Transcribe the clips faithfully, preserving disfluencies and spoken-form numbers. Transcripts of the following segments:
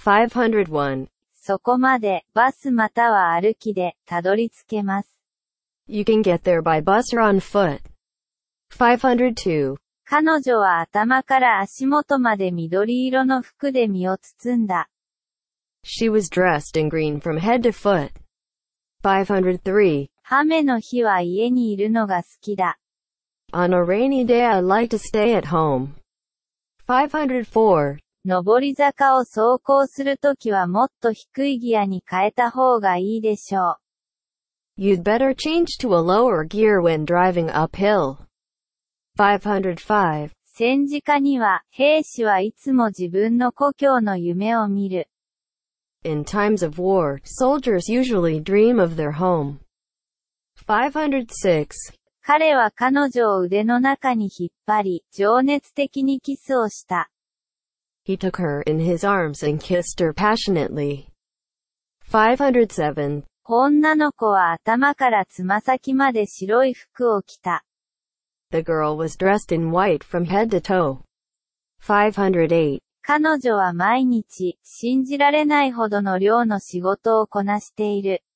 ファイブハンドレドワン. そこまで、バスまたは歩きで、たどり着けます。 You can get there by bus or on foot.ファイブハンドレドツー. 彼女は頭から足元まで緑色の服で身を包んだ。 She was dressed in green from head to foot.ファイブハンドレドスリー. 雨の日は家にいるのが好きだ。 On a rainy day I like to stay at home. ファイブハンドレドフォー. 上り坂を走行するときはもっと低いギアに変えた方がいいでしょう。 You'd better change to a lower gear when driving uphill. ファイブハンドレドファイブ. 戦時下には、兵士はいつも自分の故郷の夢を見る。 In times of war, soldiers usually dream of their home. ファイブハンドレドシックス. 彼は彼女を腕の中に引っ張り、情熱的にキスをした。 He took her in his arms and kissed her passionately. ファイブハンドレドセブン. 女の子は頭からつま先まで白い服を着た。 The girl was dressed in white from head to toe. ファイブハンドレドエイト. 彼女は毎日、信じられないほどの量の仕事をこなしている。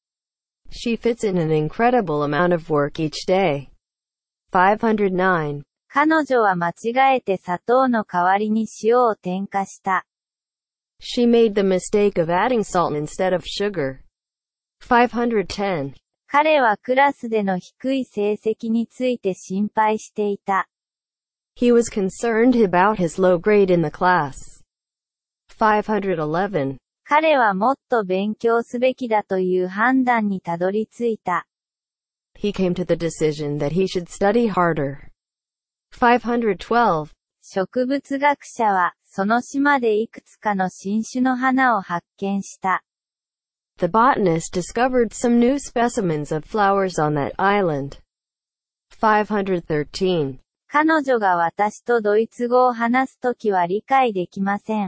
She fits in an incredible amount of work each day. ファイブハンドレドナイン. 彼女は間違えて砂糖の代わりに塩を添加した。 She made the mistake of adding salt instead of sugar. ファイブハンドレドテン. 彼はクラスでの低い成績について心配していた。 He was concerned about his low grade in the class. ファイブハンドレドイレブン. 彼はもっと勉強すべきだという判断にたどり着いた。 He came to the decision that he should study harder. ファイブハンドレドトゥエルブ. 植物学者は、その島でいくつかの新種の花を発見した。 The botanist discovered some new specimens of flowers on that island. ファイブハンドレドサーティーン. 彼女が私とドイツ語を話すときは理解できません。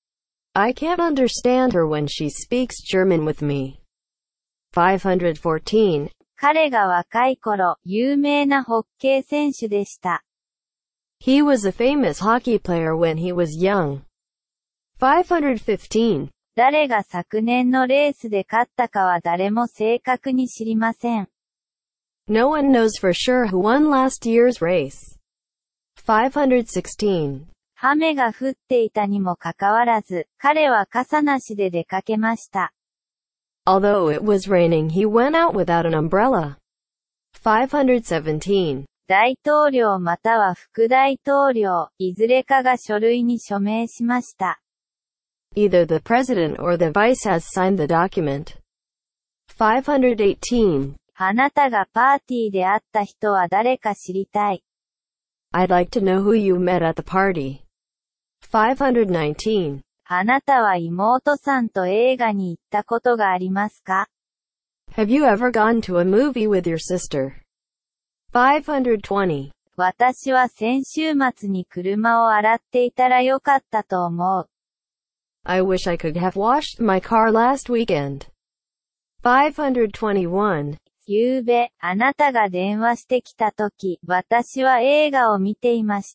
I can't understand her when she speaks German with me. ファイブハンドレドフォーティーン. 彼が若い頃、有名なホッケー選手でした。 He was a famous hockey player when he was young. ファイブハンドレドフィフティーン. 誰が昨年のレースで勝ったかは誰も正確に知りません。 No one knows for sure who won last year's race. ファイブハンドレドシックスティーン. 雨が降っていたにもかかわらず、彼は傘なしで出かけました。 Although it was raining, he went out without an umbrella. ファイブハンドレドセブンティーン. 大統領または副大統領、いずれかが書類に署名しました。 Either the president or the vice has signed the document. ファイブハンドレドエイティーン. あなたがパーティーで会った人は誰か知りたい。 I'd like to know who you met at the party. ファイブハンドレドナインティーン. あなたは妹さんと映画に行ったことがありますか？ Have you ever gone to a movie with your sister? ファイブハンドレドトゥエンティ. 私は先週末に車を洗っていたらよかったと思う。 I wish I could have washed my car last weekend. ファイブハンドレドトゥエンティワン. ゆうべ、あなたが電話してきたとき、私は映画を見ていました。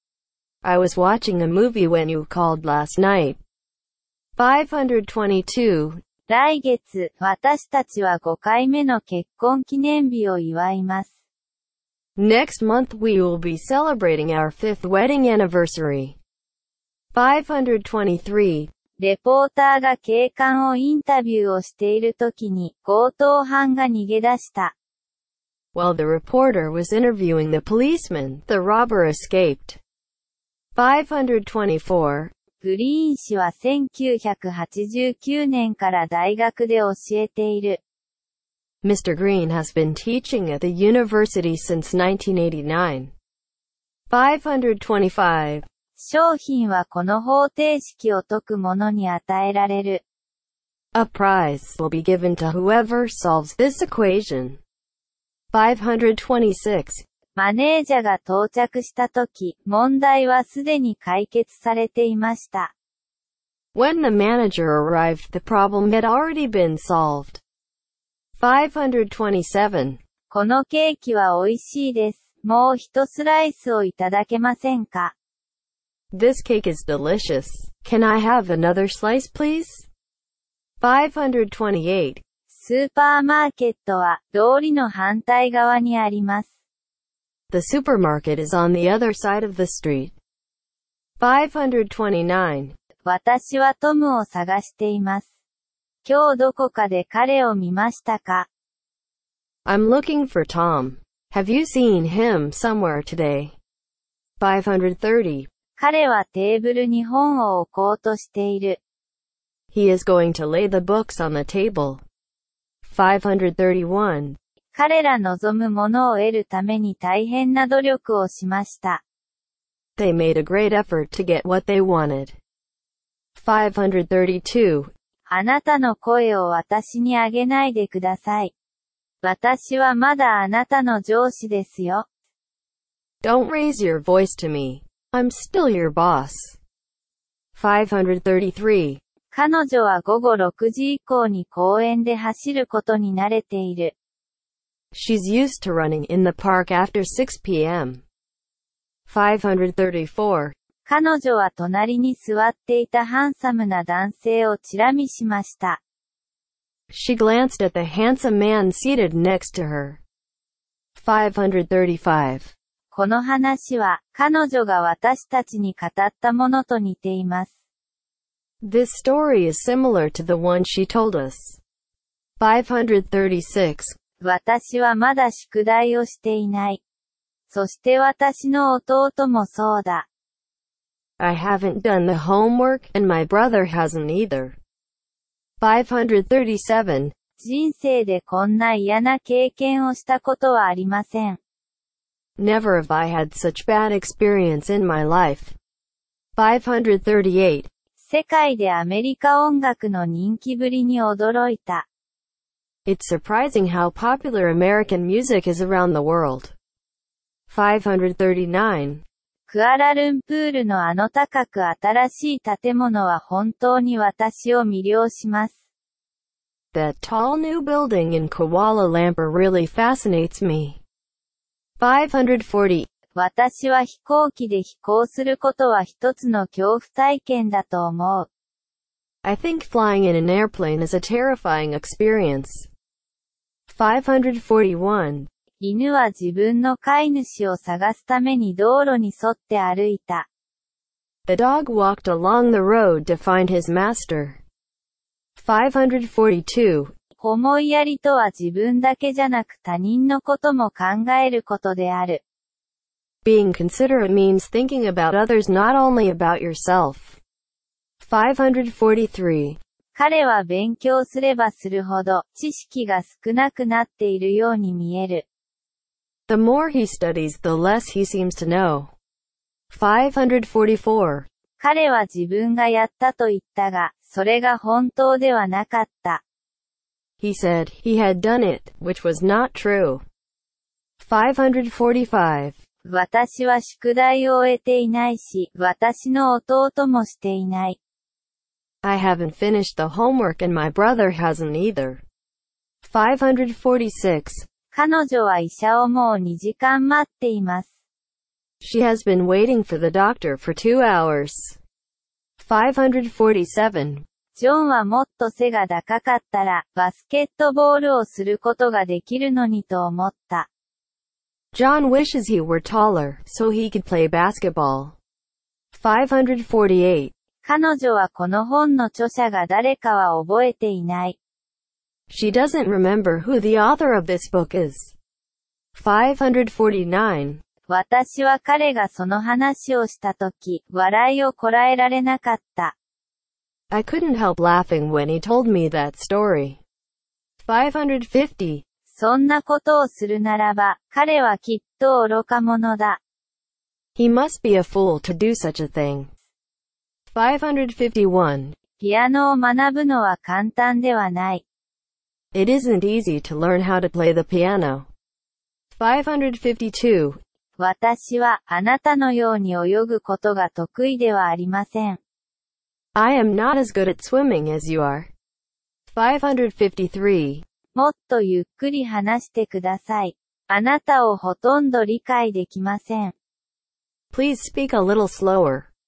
I was watching a movie when you called last night. ファイブハンドレドトゥエンティツー. 来月、私たちはごかいめの結婚記念日を祝います。 Next month we will be celebrating our fifth wedding anniversary. ファイブハンドレドトゥエンティスリー. レポーターが警官をインタビューをしているときに、強盗犯が逃げ出した。 While the reporter was interviewing the policeman, the robber escaped. ファイブハンドレドトゥエンティフォー. グリーン氏はせんきゅうひゃくはちじゅうきゅうねんから大学で教えている。 Mister Green has been teaching at the university since nineteen eighty-nine. ファイブハンドレドトゥエンティファイブ. 商品はこの方程式を解く者に与えられる。 A prize will be given to whoever solves this equation. ファイブハンドレドトゥエンティシックス. マネージャーが到着したとき、問題はすでに解決されていました。 When the manager arrived, the problem had already been solved. ファイブハンドレドトゥエンティセブン. このケーキは美味しいです。もう一スライスをいただけませんか？ This cake is delicious. Can I have another slice, please? five hundred twenty-eight. スーパーマーケットは通りの反対側にあります。 The supermarket is on the other side of the street. five hundred twenty-nine. 私はトムを探しています。今日どこかで彼を見ましたか？ I'm looking for Tom. Have you seen him somewhere today? five hundred thirty. 彼はテーブルに本を置こうとしている。 He is going to lay the books on the table. five hundred thirty-one. 彼ら望むものを得るために大変な努力をしました。 They made a great effort to get what they wanted. five hundred thirty-two. あなたの声を私にあげないでください。私はまだあなたの上司ですよ。 Don't raise your voice to me. I'm still your boss. five hundred thirty-three. 彼女は午後ろくじ以降に公園で走ることに慣れている。 She's used to running in the park after six p m five hundred thirty-four. 彼女は隣に座っていたハンサムな男性をチラ見しました。 She glanced at the handsome man seated next to her. five hundred thirty-five. この話は、彼女が私たちに語ったものと似ています。 This story is similar to the one she told us. five hundred thirty-six. 私はまだ宿題をしていない。そして私の弟もそうだ。 I haven't done the homework, and my brother hasn't either. five hundred thirty-seven. 人生でこんな嫌な経験をしたことはありません。 Never have I had such bad experience in my life. five hundred thirty-eight. 世界でアメリカ音楽の人気ぶりに驚いた。 It's surprising how popular American music is around the world. five hundred thirty-nine. クアラルンプールのあの高く新しい建物は本当に私を魅了します。 That tall new building in Kuala Lumpur really fascinates me. five hundred forty. 私は飛行機で飛行することは一つの恐怖体験だと思う。 I think flying in an airplane is a terrifying experience. five hundred forty-one. 犬は自分の飼い主を探すために道路に沿って歩いた。 The dog walked along the road to find his master. five hundred forty-two. 思いやりとは自分だけじゃなく他人のことも考えることである。 Being considerate means thinking about others, not only about yourself. five hundred forty-three. 彼は勉強すればするほど知識が少なくなっているように見える。 The more he studies, the less he seems to know. five hundred forty-four. 彼は自分がやったと言ったが、それが本当ではなかった。 He said he had done it, which was not true. five hundred forty-five. 私は宿題を終えていないし、私の弟もしていない。 I haven't finished the homework and my brother hasn't either. five hundred forty-six. 彼女は医者をもうにじかん待っています。 She has been waiting for the doctor for two hours. five hundred forty-seven. ジョンはもっと背が高かったら、バスケットボールをすることができるのにと思った。 John wishes he were taller, so he could play basketball. five hundred forty-eight. 彼女はこの本の著者が誰かは覚えていない。 She doesn't remember who the author of this book is. five hundred forty-nine. 私は彼がその話をしたとき、笑いをこらえられなかった。 I couldn't help laughing when he told me that story. five hundred fifty. そんなことをするならば、彼はきっと愚か者だ。 He must be a fool to do such a thing. five hundred fifty-one. ピアノを学ぶのは簡単ではない。 It isn't easy to learn how to play the piano. five hundred fifty-two. 私はあなたのように泳ぐことが得意ではありません。 I am not as good at swimming as you are. five hundred fifty-three. もっとゆっくり話してください。あなたをほとんど理解できません。 Please speak a little slower.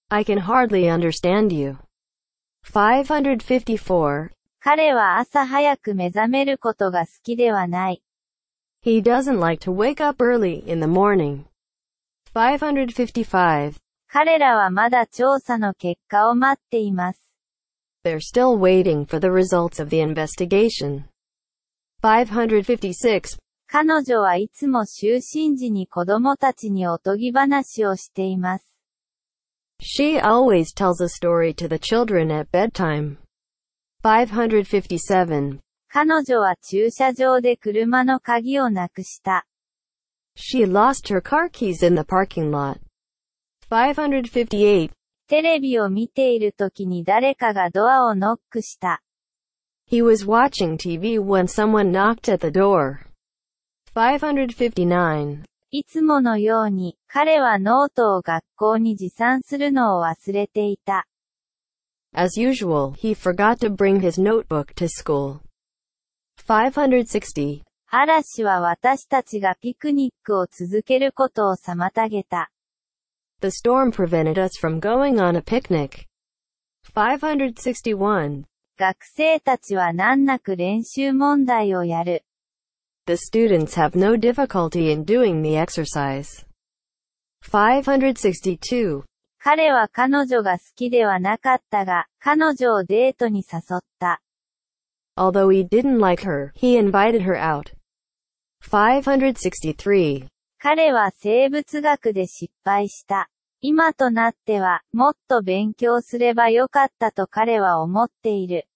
I can hardly understand you. five hundred fifty-four. 彼は朝早く目覚めることが好きではない。 He doesn't like to wake up early in the morning. five hundred fifty-five. 彼らはまだ調査の結果を待っています。 They're still waiting for the results of the investigation. five hundred fifty-six. 彼女はいつも就寝時に子供たちにおとぎ話をしています。 She always tells a story to the children at bedtime. five hundred fifty-seven. 彼女は駐車場で車の鍵をなくした。 She lost her car keys in the parking lot. five hundred fifty-eight. テレビを見ているときに誰かがドアをノックした。 He was watching T V when someone knocked at the door. five hundred fifty-nine. いつものように、彼はノートを学校に持参するのを忘れていた。 As usual, he forgot to bring his notebook to school. five hundred sixty. 嵐は私たちがピクニックを続けることを妨げた。 The storm prevented us from going on a picnic. five hundred sixty-one. 学生たちは難なく練習問題をやる。 The students have no difficulty in doing the exercise. five hundred sixty-two. 彼は彼女が好きではなかったが、彼女をデートに誘った。 Although he didn't like her, he invited her out. five hundred sixty-three. 彼は生物学で失敗した。今となっては、もっと勉強すればよかったと彼は思っている。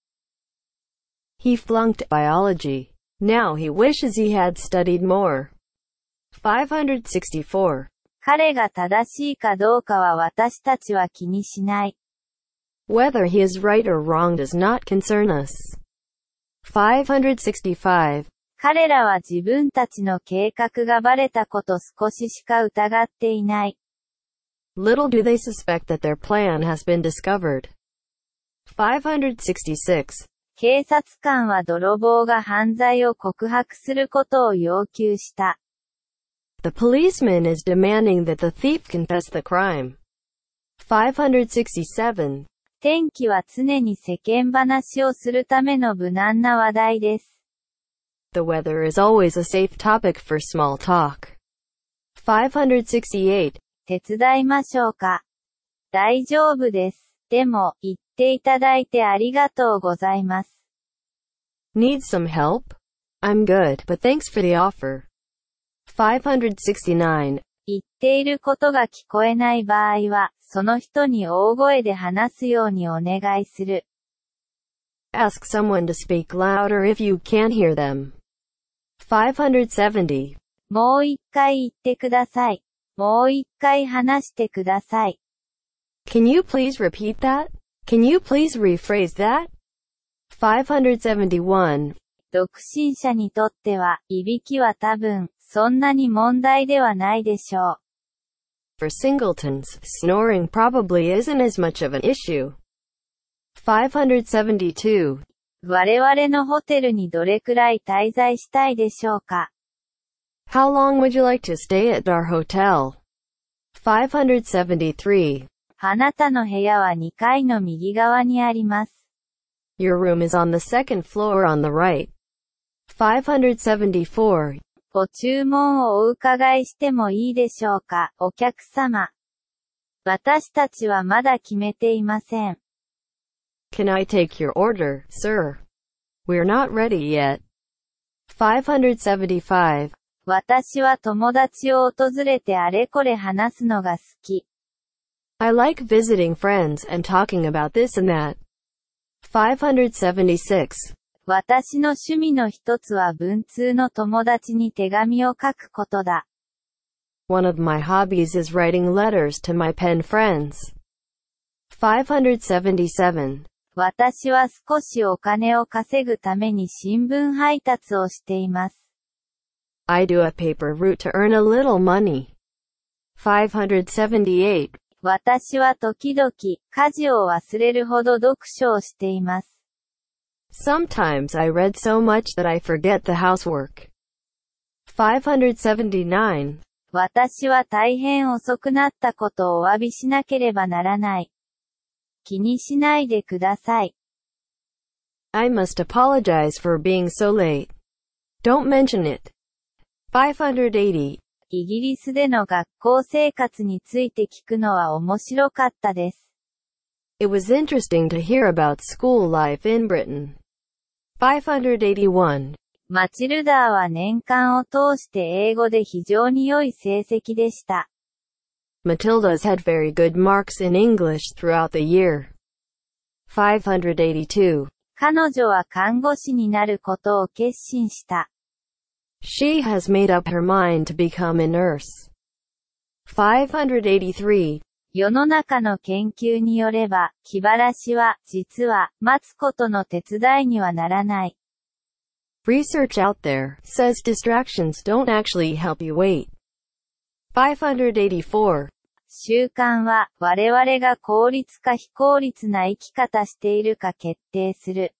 He flunked biology. Now he wishes he had studied more. five hundred sixty-four. 彼が正しいかどうかは私たちは気にしない。 Whether he is right or wrong does not concern us. five hundred sixty-five. 彼らは自分たちの計画がバレたこと少ししか疑っていない。 Little do they suspect that their plan has been discovered. five hundred sixty-six. 警察官は泥棒が犯罪を告白することを要求した。 The policeman is demanding that the thief confess the crime. five hundred sixty-seven. 天気は常に世間話をするための無難な話題です。 The weather is always a safe topic for small talk. five hundred sixty-eight. 手伝いましょうか。大丈夫です。でも、言っていただいてありがとうございます。 Need some help? I'm good, but thanks for the offer. five hundred sixty-nine. 言っていることが聞こえない場合は、その人に大声で話すようにお願いする。 Ask someone to speak louder if you can't hear them. five hundred seventy. もう一回言ってください。もう一回話してください。 Can you please repeat that? Can you please rephrase that? five hundred seventy-one. 独身者にとっては、いびきは多分、そんなに問題ではないでしょう。 For singletons, snoring probably isn't as much of an issue. five hundred seventy-two. 我々のホテルにどれくらい滞在したいでしょうか。 How long would you like to stay at our hotel? five hundred seventy-three. あなたの部屋はにかいの右側にあります。 Your room is on the second floor on the right. five hundred seventy-four. ご注文をお伺いしてもいいでしょうか、お客様。私たちはまだ決めていません。 Can I take your order, sir? We're not ready yet. five hundred seventy-five. 私は友達を訪れてあれこれ話すのが好き。 I like visiting friends and talking about this and that. five hundred seventy-six. 私の趣味の一つは文通の友達に手紙を書くことだ。 One of my hobbies is writing letters to my pen friends. five hundred seventy-seven. 私は少しお金を稼ぐために新聞配達をしています。 I do a paper route to earn a little money. five hundred seventy-eight. 私は時々、家事を忘れるほど読書をしています。 Sometimes I read so much that I forget the housework. five hundred seventy-nine. 私は大変遅くなったことをお詫びしなければならない。気にしないでください。 I must apologize for being so late. Don't mention it. five hundred eighty. イギリスでの学校生活について聞くのは面白かったです。 It was interesting to hear about school life in Britain. five hundred eighty-one. マチルダーは年間を通して英語で非常に良い成績でした。 Matilda's had very good marks in English throughout the year. five hundred eighty-two. 彼女は看護師になることを決心した。 She has made up her mind to become a nurse. five hundred eighty-three. 世の中の研究によれば、気晴らしは、実は、待つことの手伝いにはならない。 Research out there says distractions don't actually help you wait. five hundred eighty-four. 習慣は、我々が効率か非効率な生き方しているか決定する。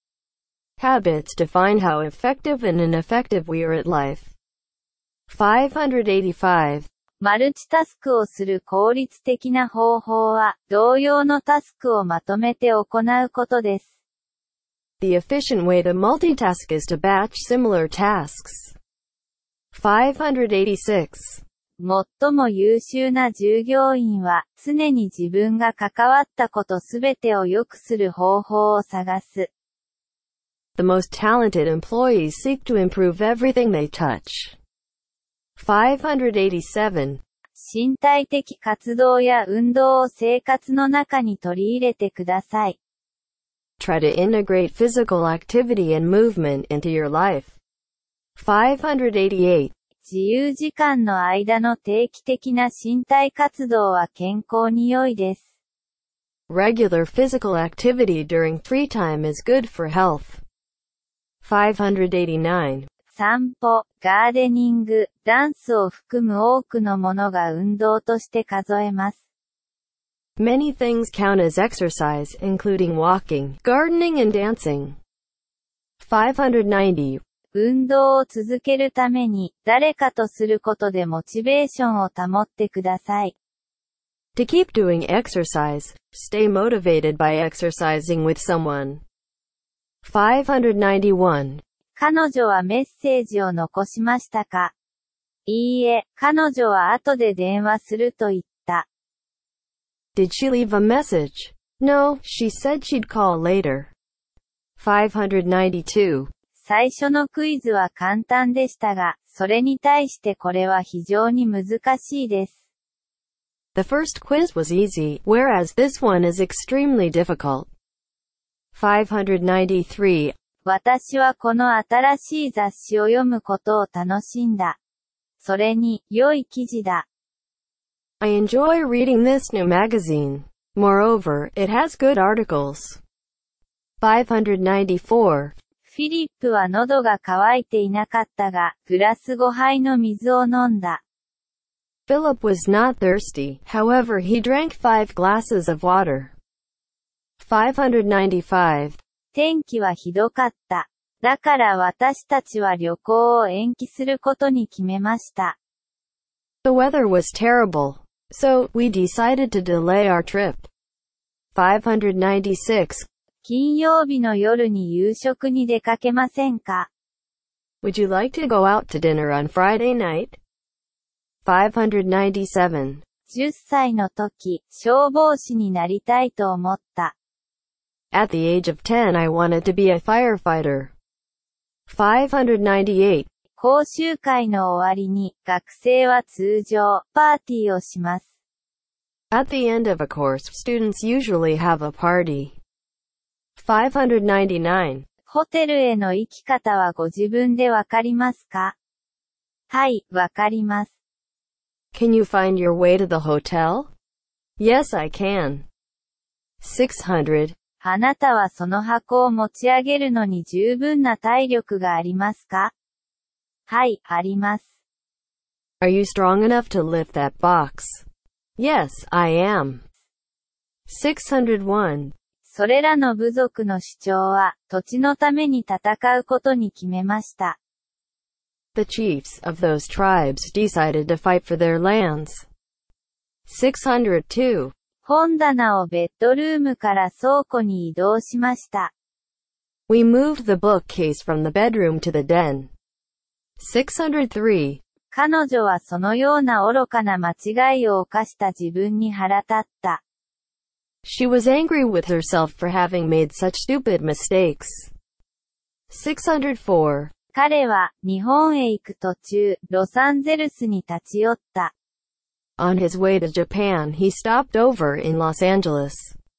Habits define how effective and ineffective we are at life. five hundred eighty-five. マルチタスクをする効率的な方法は、同様のタスクをまとめて行うことです。 The efficient way to multitask is to batch similar tasks. five hundred eighty-six. 最も優秀な従業員は、常に自分が関わったことすべてを良くする方法を探す。 The most talented employees seek to improve everything they touch. five hundred eighty-seven. 身体的活動や運動を生活の中に取り入れてください。 Try to integrate physical activity and movement into your life. five hundred eighty-eight. 自由時間の間の定期的な身体活動は健康に良いです。 Regular physical activity during free time is good for health. five hundred eighty-nine. 散歩、ガーデニング、ダンスを含む多くのものが運動として数えます。 Many things count as exercise, including walking, gardening and dancing. five hundred ninety. 運動を続けるために、誰かとすることでモチベーションを保ってください。 To keep doing exercise, stay motivated by exercising with someone. five hundred ninety-one. 彼女はメッセージを残しましたか？いいえ、彼女は後で電話すると言った。 Did she leave a message? No, she said she'd call later. five hundred ninety-two. 最初のクイズは簡単でしたが、それに対してこれは非常に難しいです。 The first quiz was easy, whereas this one is extremely difficult. five hundred ninety-three. 私はこの新しい雑誌を読むことを楽しんだ。それに、良い記事だ。 I enjoy reading this new magazine. Moreover, it has good articles. five hundred ninety-four. フィリップは喉が渇いていなかったが、グラスごはいの水を飲んだ。 Philip was not thirsty, however he drank five glasses of water. five hundred ninety-five. 天気はひどかった。だから私たちは旅行を延期することに決めました。 The weather was terrible, so we decided to delay our trip. five hundred ninety-six. 金曜日の夜に夕食に出かけませんか？ Would you like to go out to dinner on Friday night? five hundred ninety-seven. じゅっさいの時、消防士になりたいと思った。 At the age of ten, I wanted to be a firefighter. five hundred ninety-eight. 講習会の終わりに、学生は通常、パーティーをします。 At the end of a course, students usually have a party. five hundred ninety-nine. ホテルへの行き方はご自分でわかりますか？はい、わかります。 Can you find your way to the hotel? Yes, I can. six hundred. あなたはその箱を持ち上げるのに十分な体力がありますか？はい、あります。 Are you strong enough to lift that box? Yes, I am. six hundred one. それらの部族の主張は、土地のために戦うことに決めました。 The chiefs of those tribes decided to fight for their lands. six hundred two. 本棚をベッドルームから倉庫に移動しました。 We moved the bookcase from the bedroom to the den. six hundred three. 彼女はそのような愚かな間違いを犯した自分に腹立った。 She was angry with herself for having made such stupid mistakes. six hundred four. 彼は日本へ行く途中、ロサンゼルスに立ち寄った。 On his way to Japan, he stopped over in Los Angeles.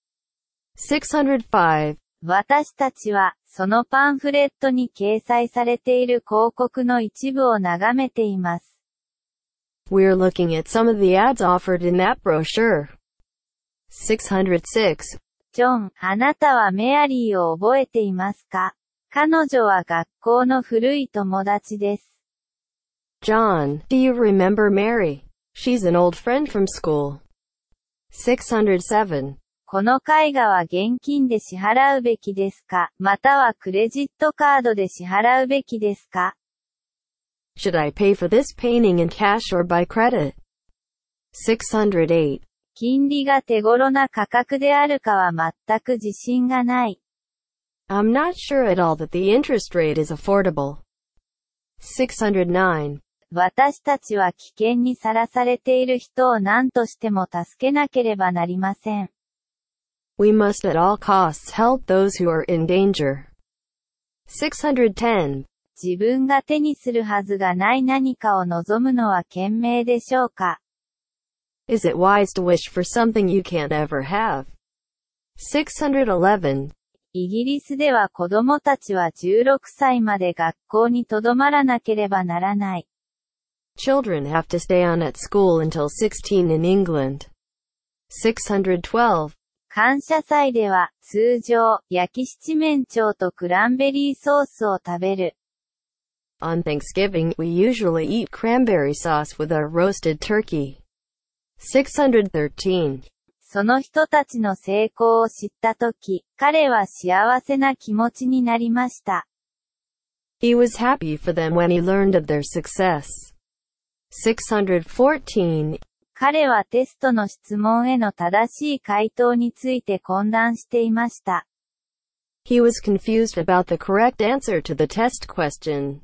six hundred five. 私たちは、そのパンフレットに掲載されている広告の一部を眺めています。 We're looking at some of the ads offered in that brochure. six hundred six. ジョン、あなたはメアリーを覚えていますか？彼女は学校の古い友達です。 John, do you remember Mary? She's an old friend from school. six hundred seven. この絵画は現金で支払うべきですか？またはクレジットカードで支払うべきですか？ Should I pay for this painting in cash or by credit? six hundred eight. 金利が手頃な価格であるかは全く自信がない。 I'm not sure at all that the interest rate is affordable. six hundred nine. 私たちは危険にさらされている人を何としても助けなければなりません。 We must at all costs help those who are in danger. six hundred ten. 自分が手にするはずがない何かを望むのは賢明でしょうか？ Is it wise to wish for something you can't ever have? six hundred eleven. イギリスでは子供たちはじゅうろくさいまで学校にとどまらなければならない。 Children have to stay on at school until sixteen in England. six hundred twelve. 感謝祭では、通常、焼き七面鳥とクランベリーソースを食べる。 On Thanksgiving, we usually eat cranberry sauce with our roasted turkey. six hundred thirteen. その人たちの成功を知ったとき、彼は幸せな気持ちになりました。 He was happy for them when he learned of their success. six hundred fourteen. 彼はテストの質問への正しい回答について混乱していました。 He was confused about the correct answer to the test question.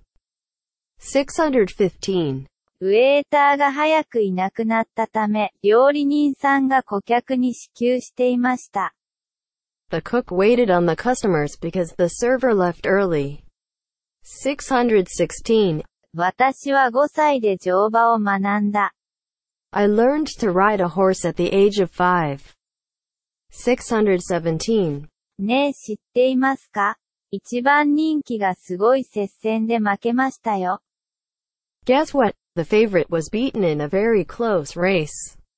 six hundred fifteen. ウェーターが早くいなくなったため、料理人さんが顧客に支給していました。 The cook waited on the customers because the server left early. six hundred sixteen. 私はごさいで乗馬を学んだ。 I learned to ride a horse at the age of five. six hundred seventeen. ねえ知っていますか？一番人気がすごい接戦で負けましたよ。 Guess what? The favorite was beaten in a very close race.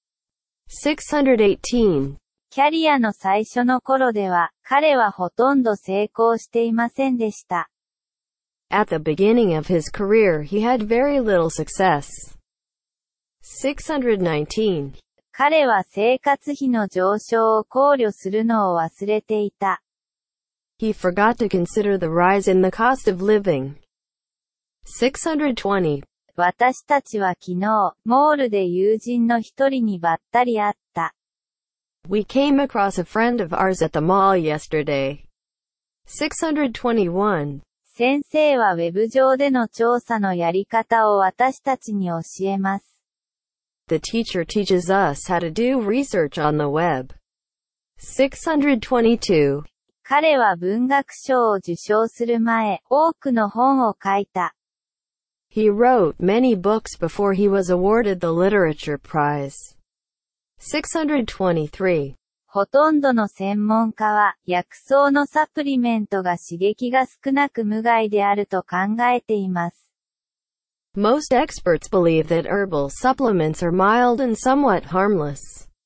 six hundred eighteen. キャリアの最初の頃では、彼はほとんど成功していませんでした。 At the beginning of his career, he had very little success. six hundred nineteen. 彼は生活費の上昇を考慮するのを忘れていた。 He forgot to consider the rise in the cost of living. six hundred twenty. 私たちは昨日、モールで友人の一人にばったり会った。 We came across a friend of ours at the mall yesterday. six hundred twenty-one. 先生はウェブ上での調査のやり方を私たちに教えます。 The teacher teaches us how to do research on the web. six hundred twenty-two. 彼は文学賞を受賞する前、多くの本を書いた。 He wrote many books before he was awarded the literature prize. six hundred twenty-three. ほとんどの専門家は、薬草のサプリメントが刺激が少なく無害であると考えています。 Most experts believe that herbal supplements are mild and somewhat harmless.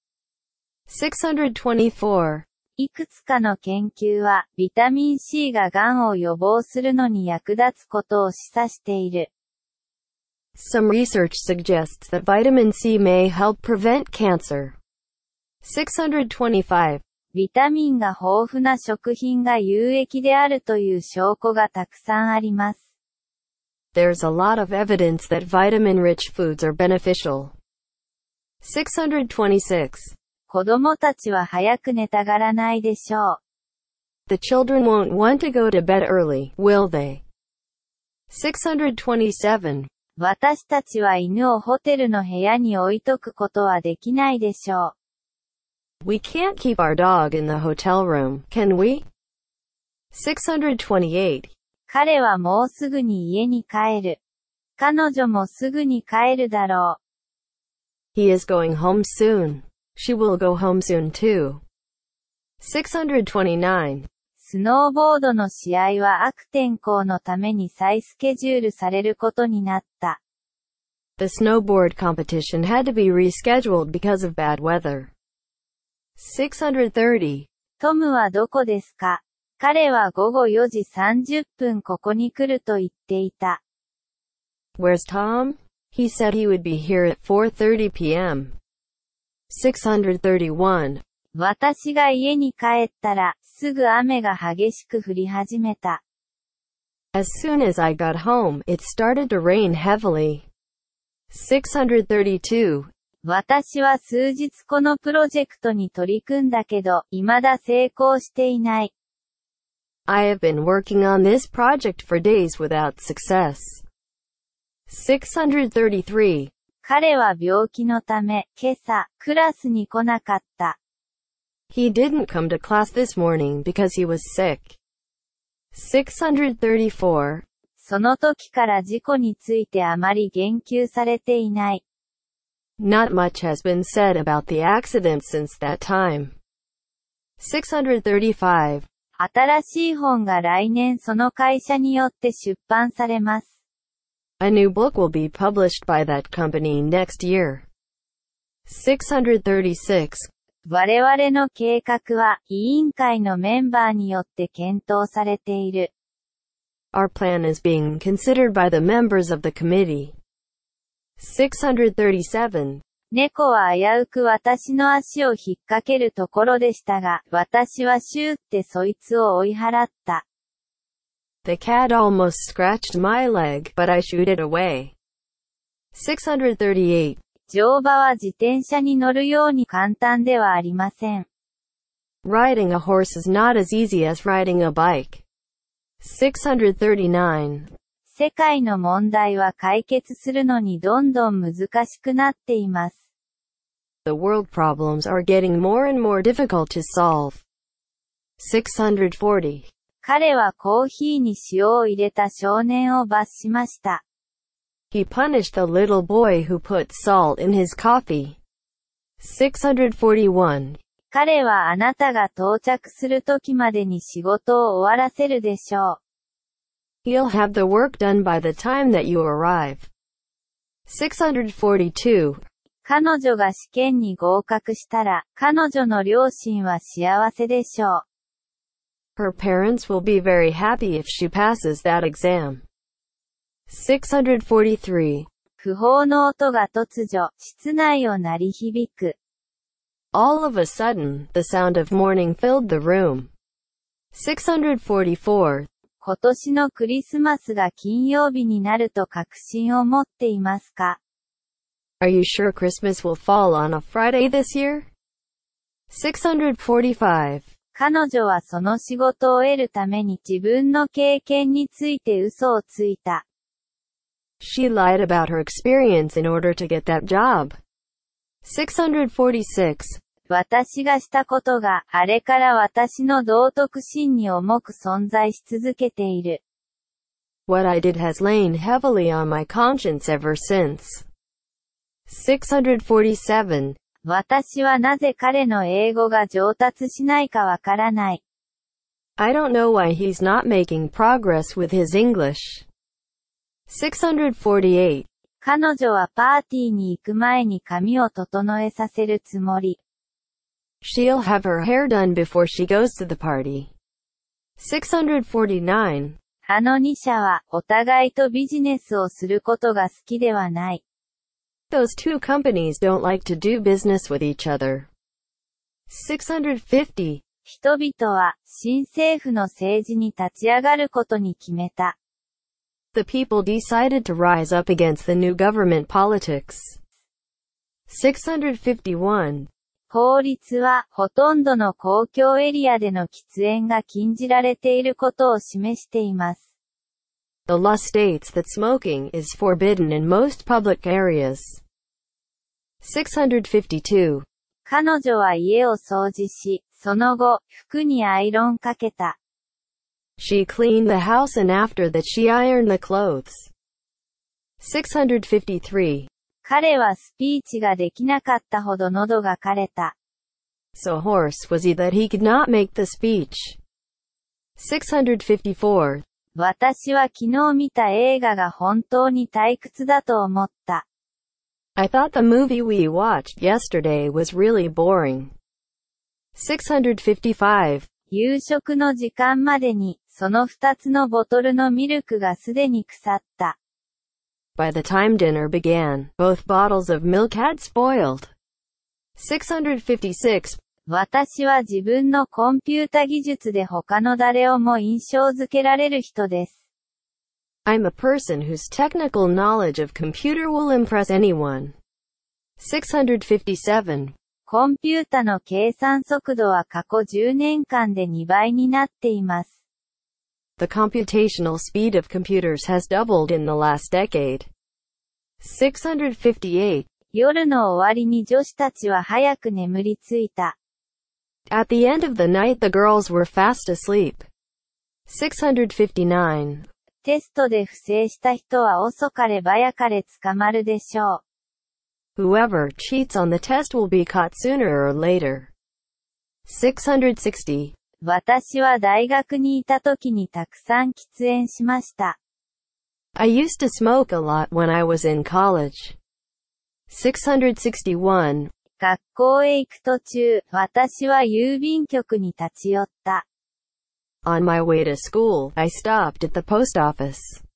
six hundred twenty-four. いくつかの研究は、ビタミン C ががんを予防するのに役立つことを示唆している。 Some research suggests that vitamin C may help prevent cancer. six hundred twenty-five. ビタミンが豊富な食品が有益であるという証拠がたくさんあります。 There's a lot of evidence that vitamin-rich foods are beneficial. six hundred twenty-six. 子供たちは早く寝たがらないでしょう。 The children won't want to go to bed early, will they? six hundred twenty-seven. 私たちは犬をホテルの部屋に置いとくことはできないでしょう。 We can't keep our dog in the hotel room, can we? six hundred twenty-eight. 彼はもうすぐに家に帰る。彼女もすぐに帰るだろう。 He is going home soon. She will go home soon too. six hundred twenty-nine. スノーボードの試合は悪天候のために再スケジュールされることになった。 The snowboard competition had to be rescheduled because of bad weather. six hundred thirty. トムはどこですか？彼はごごよじさんじゅっぷんここに来ると言っていた。 Where's Tom? He said he would be here at four thirty p m six hundred thirty-one. 私が家に帰ったら、すぐ雨が激しく降り始めた。 As soon as I got home, it started to rain heavily. six hundred thirty-two. 私は数日このプロジェクトに取り組んだけど、未だ成功していない。 I have been working on this project for days without success. six hundred thirty-three. 彼は病気のため、今朝、クラスに来なかった。 He didn't come to class this morning because he was sick. six hundred thirty-four. その時から事故についてあまり言及されていない。 Not much has been said about the accident since that time. six hundred thirty-five. 新しい本が来年その会社によって出版されます。 A new book will be published by that company next year. six hundred thirty-six. 我々の計画は委員会のメンバーによって検討されている。 Our plan is being considered by the members of the committee. six hundred thirty-seven. 猫は危うく私の足を引っ掛けるところでしたが、私はシューってそいつを追い払った。 The cat almost scratched my leg, but I shooed it away. six hundred thirty-eight. 乗馬は自転車に乗るように簡単ではありません。 Riding a horse is not as easy as riding a bike. six hundred thirty-nine. 世界の問題は解決するのにどんどん難しくなっています。 The world problems are getting more and more difficult to solve. six hundred forty. 彼はコーヒーに塩を入れた少年を罰しました。 He punished the little boy who put salt in his coffee. six hundred forty-one. 彼はあなたが到着する時までに仕事を終わらせるでしょう。 He'll have the work done by the time that you arrive. six hundred forty-two. 彼女が試験に合格したら、彼女の両親は幸せでしょう。 Her parents will be very happy if she passes that exam. six hundred forty-three. 不法の音が突如、室内を鳴り響く。 All of a sudden, the sound of mourning filled the room. six hundred forty-four. 今年のクリスマスが金曜日になると確信を持っていますか？ Are you sure Christmas will fall on a Friday this year? six hundred forty-five. 彼女はその仕事を得るために自分の経験について嘘をついた。 She lied about her experience in order to get that job. six hundred forty-six. 私がしたことが、あれから私の道徳心に重く存在し続けている。 What I did has lain heavily on my conscience ever since. six hundred forty-seven. 私はなぜ彼の英語が上達しないかわからない。 I don't know why he's not making progress with his English. six hundred forty-eight. 彼女はパーティーに行く前に髪を整えさせるつもり。 She'll have her hair done before she goes to the party. six hundred forty-nine. あのに社は、お互いとビジネスをすることが好きではない。 Those two companies don't like to do business with each other. six hundred fifty. 人々は、新政府の政治に立ち上がることに決めた。 The people decided to rise up against the new government politics. six hundred fifty-one. 法律は、ほとんどの公共エリアでの喫煙が禁じられていることを示しています。 The law states that smoking is forbidden in most public areas. six hundred fifty-two. 彼女は家を掃除し、その後、服にアイロンかけた。 She cleaned the house and after that she ironed the clothes. six hundred fifty-three. 彼はスピーチができなかったほど喉が枯れた。 So hoarse was he that he could not make the speech. six hundred fifty-four. 私は昨日見た映画が本当に退屈だと思った。 I thought the movie we watched yesterday was really boring. six hundred fifty-five. 夕食の時間までに、その二つのボトルのミルクがすでに腐った。 By the time dinner began, both bottles of milk had spoiled. six hundred fifty-six. 私は自分のコンピュータ技術で他の誰をも印象づけられる人です。 I'm a person whose technical knowledge of computer will impress anyone. six hundred fifty-seven. コンピュータの計算速度は過去じゅうねんかんでにばいになっています。 The computational speed of computers has doubled in the last decade. six hundred fifty-eight. 夜の終わりに女子たちは早く眠りついた。 At the end of the night the girls were fast asleep. six hundred fifty-nine. テストで不正した人は遅かれ早かれ捕まるでしょう。 Whoever cheats on the test will be caught sooner or later. six hundred sixty. 私は大学にいた時にたくさん喫煙しました。 I used to smoke a lot when I was in college. six hundred sixty-one. 学校へ行く途中、私は郵便局に立ち寄った。 On my way to school, I stopped at the post office.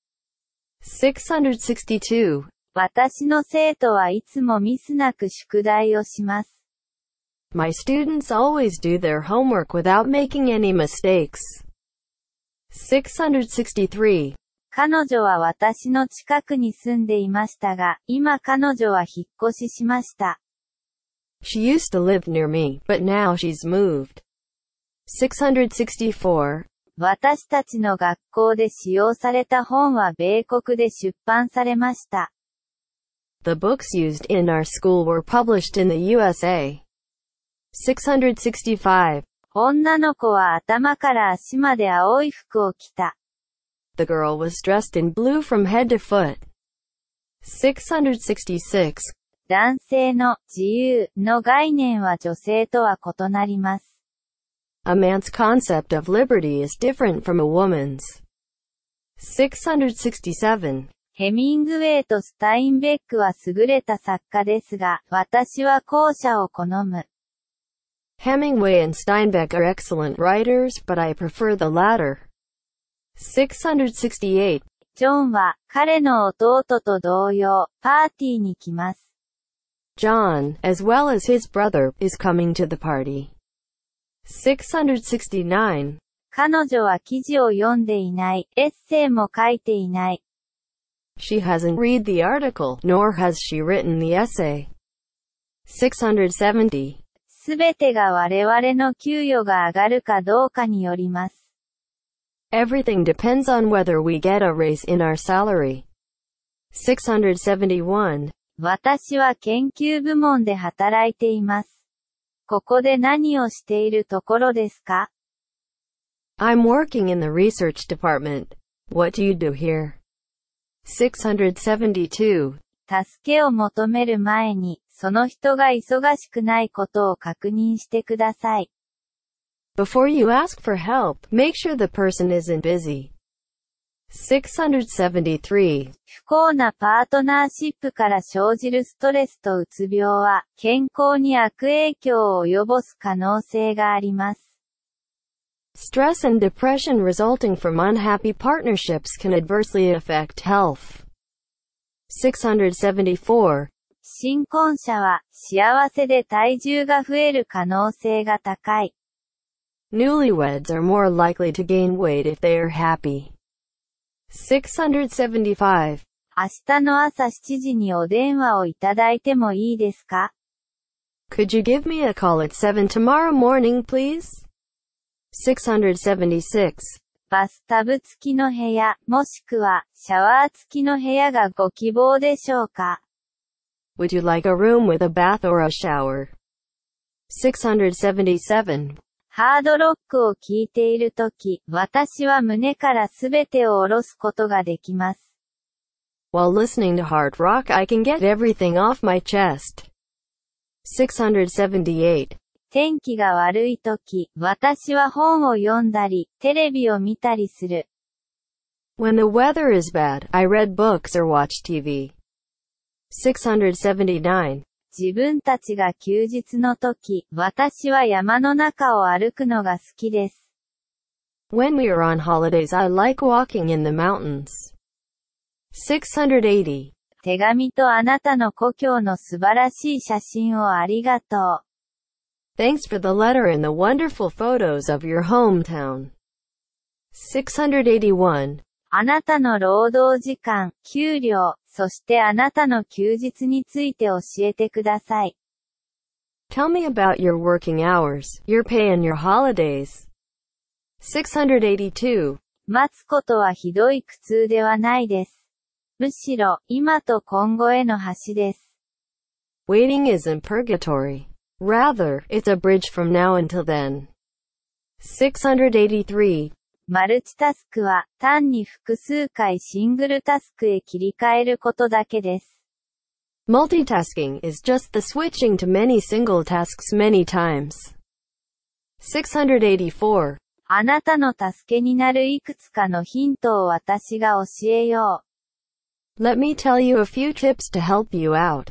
six hundred sixty-two. 私の生徒はいつもミスなく宿題をします。 My students always do their homework without making any mistakes. six hundred sixty-three. 彼女は私の近くに住んでいましたが、今彼女は引っ越ししました。 She used to live near me, but now she's moved. six hundred sixty-four. 私たちの学校で使用された本は米国で出版されました。 The books used in our school were published in the U S A. six hundred sixty-five. 女の子は頭から足まで青い服を着た。 The girl was dressed in blue from head to foot. six hundred sixty-six. 男性の自由の概念は女性とは異なります。 A man's concept of liberty is different from a woman's. six hundred sixty-seven. ヘミングウェイとスタインベックは優れた作家ですが、私は後者を好む。 Hemingway and Steinbeck are excellent writers, but I prefer the latter. six hundred sixty-eight. ジョンは彼の弟と同様、パーティーに来ます。 John, as well as his brother, is coming to the party. six hundred sixty-nine. 彼女は記事を読んでいない、エッセイも書いていない。 She hasn't read the article, nor has she written the essay. six hundred seventy. すべてが我々の給与が上がるかどうかによります。 Everything depends on whether we get a raise in our salary. six hundred seventy-one. 私は研究部門で働いています。ここで何をしているところですか？ I'm working in the research department. What do you do here? six hundred seventy-two. 助けを求める前に、その人が忙しくないことを確認してください。 Before you ask for help, make sure the person isn't busy. six hundred seventy-three. 不幸なパートナーシップから生じるストレスとうつ病は、健康に悪影響を及ぼす可能性があります。 Stress and depression resulting from unhappy partnerships can adversely affect health. six hundred seventy-four. 新婚者は、幸せで体重が増える可能性が高い。 Newlyweds are more likely to gain weight if they are happy. six hundred seventy-five. 明日の朝しちじにお電話をいただいてもいいですか？ Could you give me a call at seven tomorrow morning, please? six hundred seventy-six. バスタブ付きの部屋、もしくはシャワー付きの部屋がご希望でしょうか？ Would you like a room with a bath or a shower? six hundred seventy-seven. ハードロックを聞いているとき、私は胸からすべてを下ろすことができます。 While listening to hard rock, I can get everything off my chest. six hundred seventy-eight. 天気が悪いとき、私は本を読んだり、テレビを見たりする。 When the weather is bad, I read books or watch T V. six hundred seventy-nine. 自分たちが休日のとき、私は山の中を歩くのが好きです。 When we are on holidays, I like walking in the mountains. six hundred eighty. 手紙とあなたの故郷の素晴らしい写真をありがとう。 Thanks for the letter and the wonderful photos of your hometown. six hundred eighty-one. あなたの労働時間、給料、そしてあなたの休日について教えてください。 Tell me about your working hours, your pay and your holidays. six hundred eighty-two. 待つことはひどい苦痛ではないです。むしろ、今と今後への橋です。 Waiting isn't purgatory. Rather, it's a bridge from now until then. six hundred eighty-three. マルチタスクは、単に複数回シングルタスクへ切り替えることだけです。 Multitasking is just the switching to many single tasks many times. six hundred eighty-four. あなたの助けになるいくつかのヒントを私が教えよう。 Let me tell you a few tips to help you out.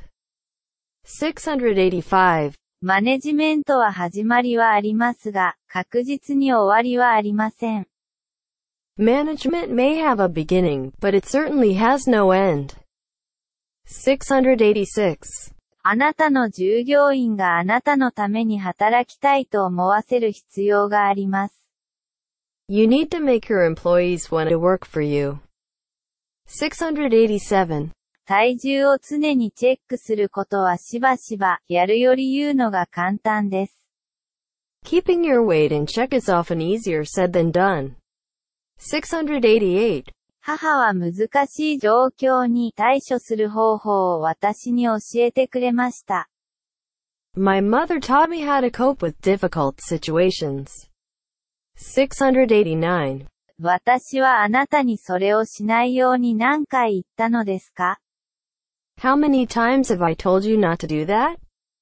six hundred eighty-five. マネジメントは始まりはありますが、確実に終わりはありません。 Management may have a beginning, but it certainly has no end. six hundred eighty-six. あなたの従業員があなたのために働きたいと思わせる必要があります。 You need to make your employees want to work for you. six hundred eighty-seven. 体重を常にチェックすることはしばしば、やるより言うのが簡単です。 Keeping your weight in check is often easier said than done. six hundred eighty-eight. 母は難しい状況に対処する方法を私に教えてくれました。 My mother taught me how to cope with difficult situations. six hundred eighty-nine. 私はあなたにそれをしないように何回言ったのですか？ How many times have I told you not to do that?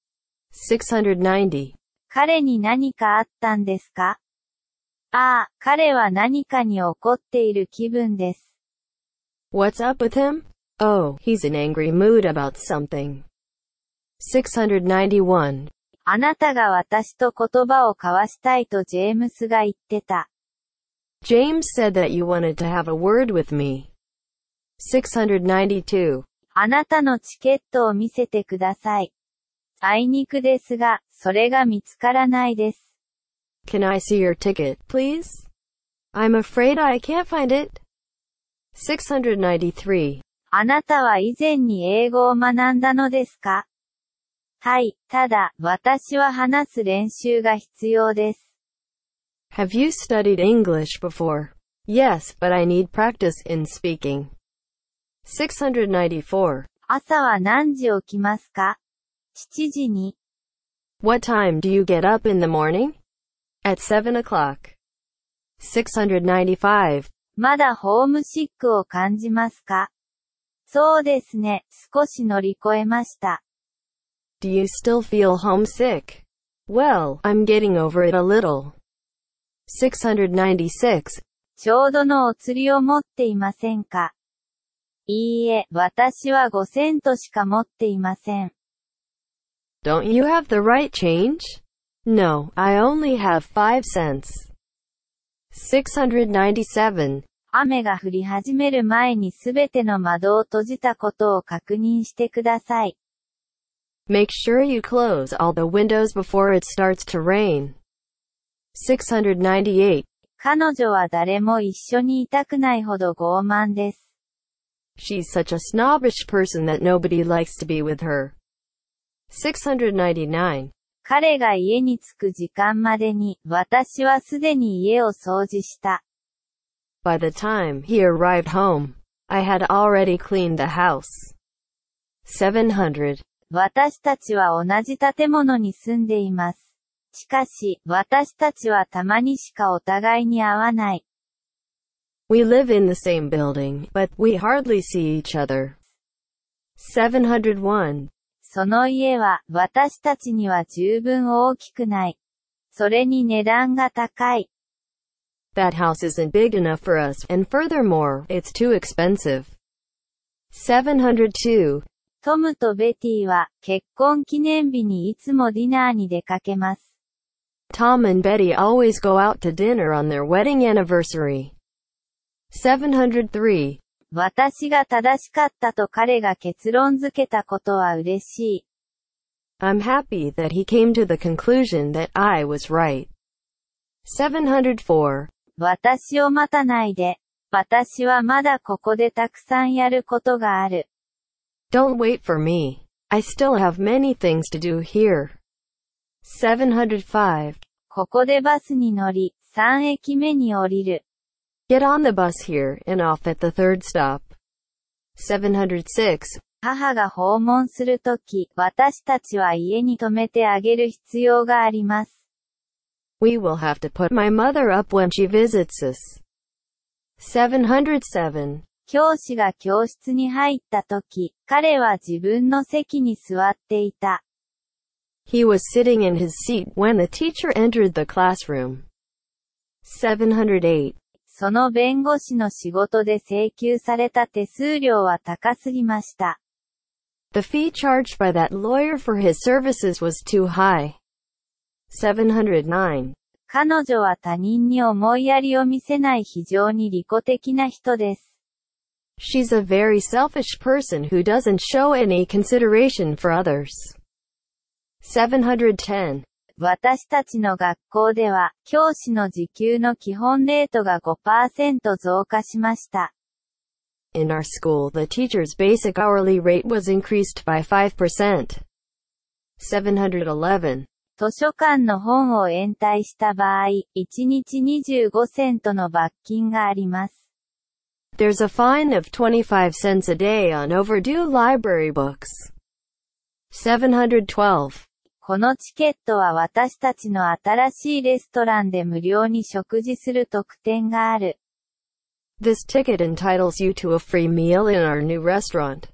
six hundred ninety. 彼に何かあったんですか？ああ、彼は何かに怒っている気分です。 What's up with him? Oh, he's in angry mood about something. six hundred ninety-one. あなたが私と言葉を交わしたいとジェームスが言ってた。 James said that you wanted to have a word with me. six hundred ninety-two. あなたのチケットを見せてください。あいにくですが、それが見つからないです。 Can I see your ticket, please? I'm afraid I can't find it. six hundred ninety-three. あなたは以前に英語を学んだのですか？はい、ただ、私は話す練習が必要です。 Have you studied English before? Yes, but I need practice in speaking. six hundred ninety-four. 朝は何時起きますか？しちじに。 What time do you get up in the morning? At seven o'clock. six hundred ninety-five. まだホームシックを感じますか？そうですね、少し乗り越えました。 Do you still feel homesick? Well, I'm getting over it a little. six hundred ninety-six. ちょうどのお釣りを持っていませんか？いいえ、私はごセントしか持っていません。 Don't you have the right change? No, I only have five cents. six hundred ninety-seven. 雨が降り始める前にすべての窓を閉じたことを確認してください。 Make sure you close all the windows before it starts to rain. six hundred ninety-eight. 彼女は誰も一緒にいたくないほど傲慢です。 She's such a snobbish person that nobody likes to be with her. six hundred ninety-nine. 彼が家に着く時間までに、私はすでに家を掃除した。 By the time he arrived home, I had already cleaned the house. seven hundred. 私たちは同じ建物に住んでいます。しかし、私たちはたまにしかお互いに会わない。 We live in the same building, but we hardly see each other. seven hundred one. その家は、私たちには十分大きくない。それに値段が高い。 That house isn't big enough for us, and furthermore, it's too expensive. seven hundred two. トムとベティは、結婚記念日にいつもディナーに出かけます。 Tom and Betty always go out to dinner on their wedding anniversary. seven hundred three. 私が正しかったと彼が結論付けたことは嬉しい。 I'm happy that he came to the conclusion that I was right. seven hundred four. 私を待たないで。私はまだここでたくさんやることがある。 Don't wait for me. I still have many things to do here. seven hundred five. ここでバスに乗り、さん駅目に降りる。 Get on the bus here and off at the third stop. seven hundred six. 母が訪問するとき、私たちは家に泊めてあげる必要があります。 We will have to put my mother up when she visits us. seven hundred seven. 教師が教室に入ったとき、彼は自分の席に座っていた。 He was sitting in his seat when the teacher entered the classroom. seven hundred eight. その弁護士の仕事で請求された手数料は高すぎました。 The fee charged by that lawyer for his services was too high. seven hundred nine. 彼女は他人に思いやりを見せない非常に利己的な人です。 She's a very selfish person who doesn't show any consideration for others. seven hundred ten. 私たちの学校では、教師の時給の基本レートが ごパーセント 増加しました。 In our school, the teacher's basic hourly rate was increased by five percent. seven hundred eleven. 図書館の本を延滞した場合、いちにちにじゅうごセントの罰金があります。 There's a fine of twenty-five cents a day on overdue library books. seven hundred twelve. このチケットは私たちの新しいレストランで無料に食事する特典がある。 This ticket entitles you to a free meal in our new restaurant.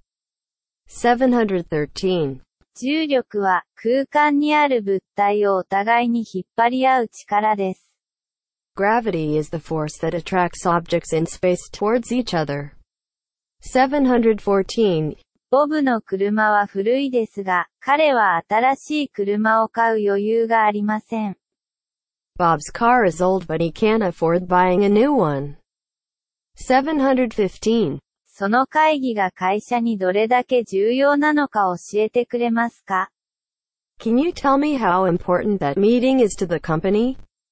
seven hundred thirteen. 重力は空間にある物体をお互いに引っ張り合う力です。 Gravity is the force that attracts objects in space towards each other. seven hundred fourteen. ボブの車は古いですが、彼は新しい車を買う余裕がありません。 Bob's car is old but he can't afford buying a new one. seven hundred fifteen. その会議が会社にどれだけ重要なのか教えてくれますか？ Can you tell me how important that meeting is to the company?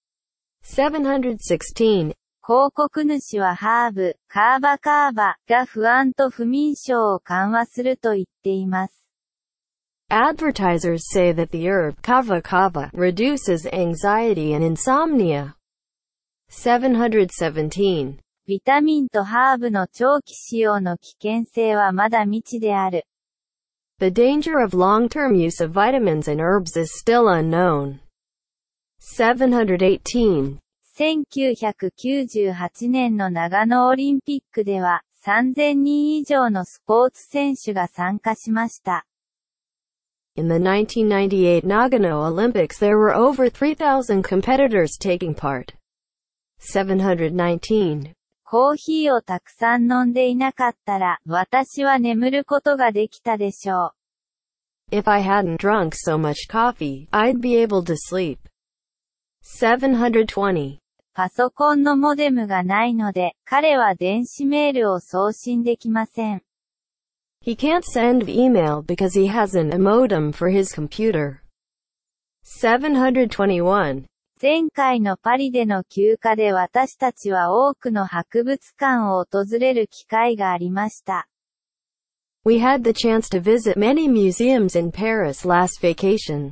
seven hundred sixteen. 広告主はハーブ、カーバカーバが不安と不眠症を緩和すると言っています。 Advertisers say that the herb kava kava reduces anxiety and insomnia. seven hundred seventeen. ビタミンとハーブの長期使用の危険性はまだ未知である。 The danger of long-term use of vitamins and herbs is still unknown. seven hundred eighteen. せんきゅうひゃくきゅうじゅうはちねんの長野オリンピックでは、さんぜんにん以上のスポーツ選手が参加しました。 In the nineteen ninety-eight Nagano Olympics there were over three thousand competitors taking part. seven hundred nineteen. コーヒーをたくさん飲んでいなかったら、私は眠ることができたでしょう。 If I hadn't drunk so much coffee, I'd be able to sleep. seven hundred twenty. パソコンのモデムがないので、彼は電子メールを送信できません。 He can't send email because he hasn't a modem for his computer. seven hundred twenty-one. 前回のパリでの休暇で私たちは多くの博物館を訪れる機会がありました。 We had the chance to visit many museums in Paris last vacation.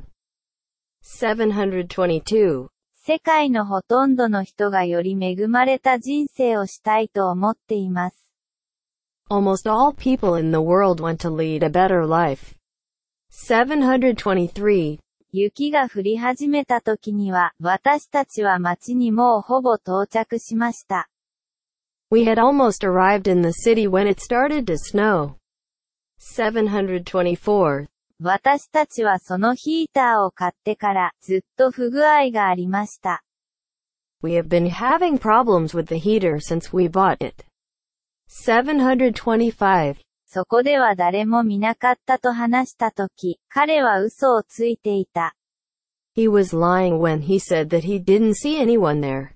seven hundred twenty-two. 世界のほとんどの人がより恵まれた人生をしたいと思っています。 Almost all people in the world want to lead a better life. seven hundred twenty-three. 雪が降り始めた時には、私たちは街にもうほぼ到着しました。 We had almost arrived in the city when it started to snow. seven hundred twenty-four. 私たちはそのヒーターを買ってからずっと不具合がありました。 We have been having problems with the heater since we bought it. seven hundred twenty-five. そこでは誰も見なかったと話したとき、彼は嘘をついていた。 He was lying when he said that he didn't see anyone there.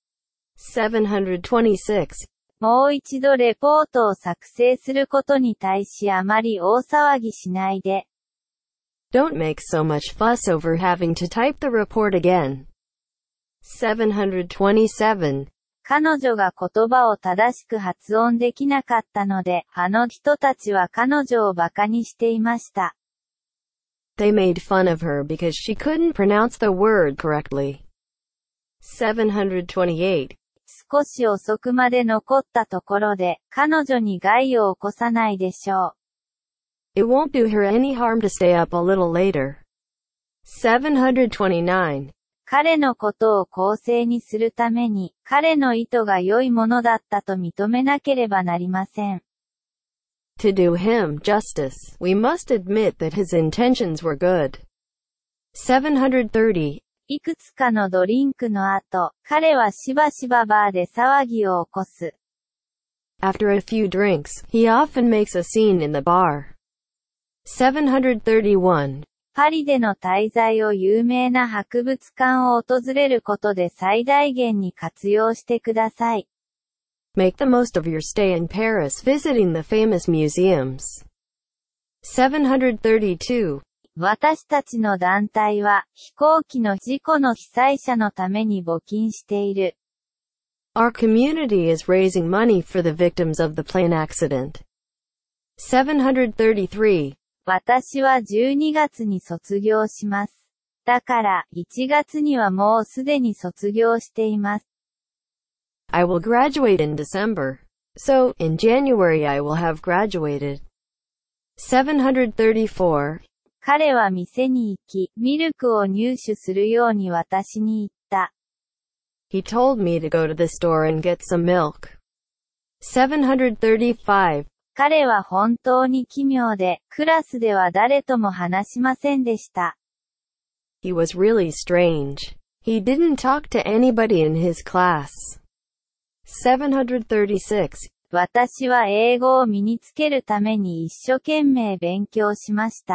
seven hundred twenty-six. もう一度レポートを作成することに対しあまり大騒ぎしないで。 Don't make so much fuss over having to type the report again. seven hundred twenty-seven. 彼女が言葉を正しく発音できなかったので、あの人たちは彼女をバカにしていました。 They made fun of her because she couldn't pronounce the word correctly. seven hundred twenty-eight. 少し遅くまで残ったところで、彼女に害を起こさないでしょう。 It won't do her any harm to stay up a little later. seven hundred twenty-nine. 彼のことを公正にするために、彼の意図が良いものだったと認めなければなりません。 To do him justice, we must admit that his intentions were good. seven hundred thirty. いくつかのドリンクの後、彼はしばしばバーで騒ぎを起こす。 After a few drinks, he often makes a scene in the bar. seven hundred thirty-one. パリでの滞在を有名な博物館を訪れることで最大限に活用してください。 Make the most of your stay in Paris visiting the famous museums. seven hundred thirty-two. 私たちの団体は飛行機の事故の被災者のために募金している。 Our community is raising money for the victims of the plane accident. seven hundred thirty-three. 私はじゅうにがつに卒業します。だから、いちがつにはもうすでに卒業しています。 I will graduate in December. So, in January I will have graduated. seven hundred thirty-four. 彼は店に行き、ミルクを入手するように私に言った。 He told me to go to the store and get some milk. seven hundred thirty-five. 彼は本当に奇妙で、クラスでは誰とも話しませんでした。 He was really strange. He didn't talk to anybody in his class. seven hundred thirty-six. 私は英語を身につけるために一生懸命勉強しました。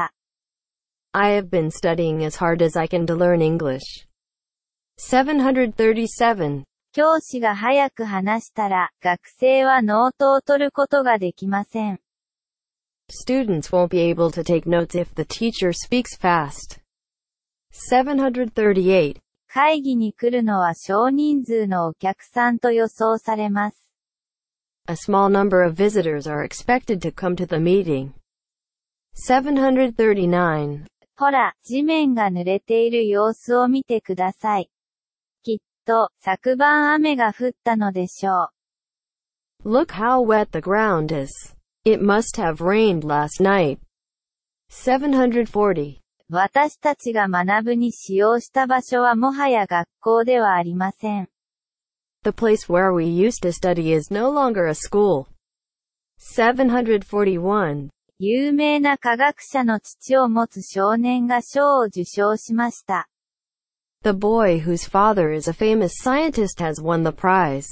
I have been studying as hard as I can to learn English. seven hundred thirty-seven. 教師が早く話したら、学生はノートを取ることができません。 Students won't be able to take notes if the teacher speaks fast. seven hundred thirty-eight. 会議に来るのは少人数のお客さんと予想されます。 A small number of visitors are expected to come to the meeting. seven hundred thirty-nine. ほら、地面が濡れている様子を見てください。きっと、昨晩雨が降ったのでしょう。 Look how wet the ground is. It must have rained last night. seven hundred forty. 私たちが学ぶに使用した場所はもはや学校ではありません。 The place where we used to study is no longer a school. seven hundred forty-one. 有名な科学者の父を持つ少年が賞を受賞しました。 The boy whose father is a famous scientist has won the prize.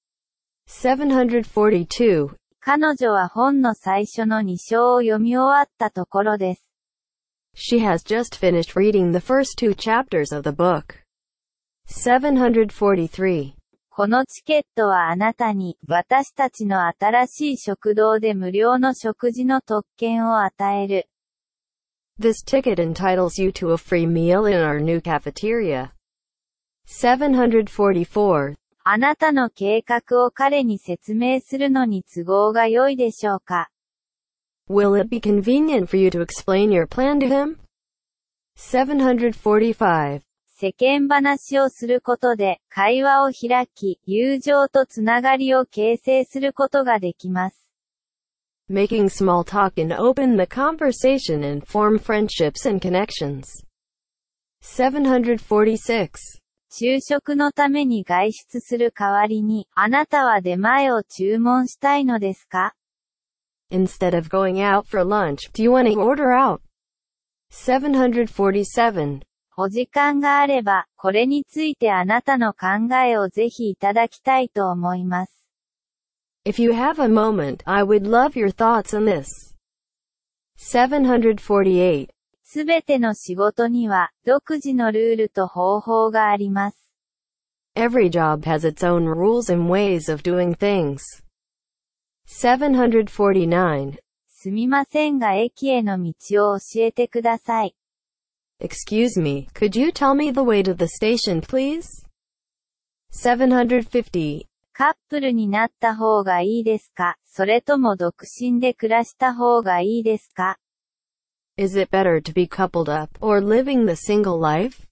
seven hundred forty-two. 彼女は本の最初のに章を読み終わったところです。 She has just finished reading the first two chapters of the book. seven hundred forty-three. このチケットはあなたに、私たちの新しい食堂で無料の食事の特権を与える。 This ticket entitles you to a free meal in our new cafeteria. seven hundred forty-four. あなたの計画を彼に説明するのに都合が良いでしょうか？ Will it be convenient for you to explain your plan to him? seven hundred forty-five. 世間話をすることで会話を開き、友情とつながりを形成することができます。 Making small talk and open the conversation and form friendships and connections. seven hundred forty-six. 昼食のために外出する代わりに、あなたは出前を注文したいのですか？ Instead of going out for lunch, do you want to order out? seven hundred forty-seven. お時間があれば、これについてあなたの考えをぜひいただきたいと思います。 If you have a moment, I would love your thoughts on this. seven hundred forty-eight. すべての仕事には、独自のルールと方法があります。 Every job has its own rules and ways of doing things. seven hundred forty-nine. すみませんが駅への道を教えてください。 Excuse me, could you tell me the way to the station, please? seven hundred fifty. カップルになった方がいいですか？それとも独身で暮らした方がいいですか？ Is it better to be coupled up, or living the single life?